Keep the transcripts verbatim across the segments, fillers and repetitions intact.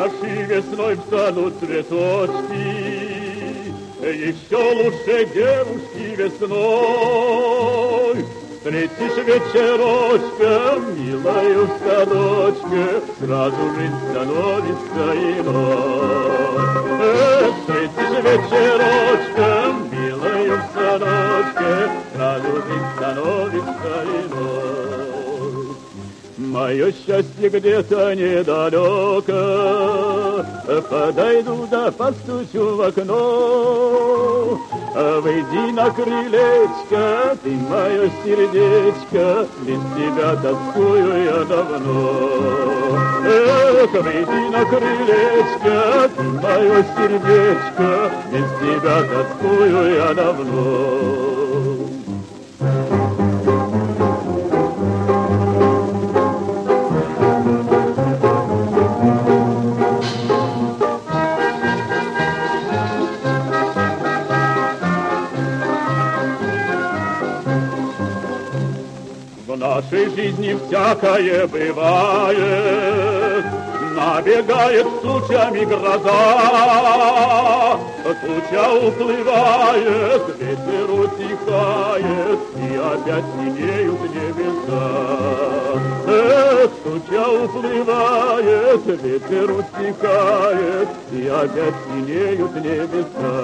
Хороши весной в саду цветочки, еще лучше девушки весной. Встретишь вечерочком, милою в садочке, сразу жизнь становится иной. Эх, встретишь вечерочком, милою в садочке, сразу жизнь становится иной. Мое счастье где-то недалеко, подойду да постучу в окно. Выйди на крылечко, ты мое сердечко, без тебя тоскую я давно. Эх, выйди на крылечко, ты мое сердечко, без тебя тоскую я давно. В нашей жизни всякое бывает, набегает тучами гроза, туча уплывает, ветер утихает, и опять синеют небеса. Эх, туча уплывает, ветер утихает, и опять синеют небеса.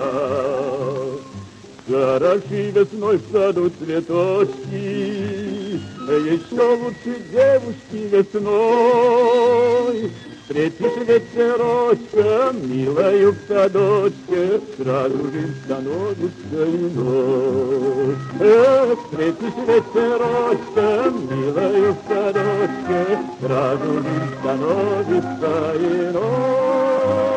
Хороши весной в саду цветочки, еще лучше девушки весной. Встретишь вечерочком, милою в садочке, сразу жизнь становится иной. Эх, встретишь вечерочком, милою в садочке, сразу жизнь становится иной.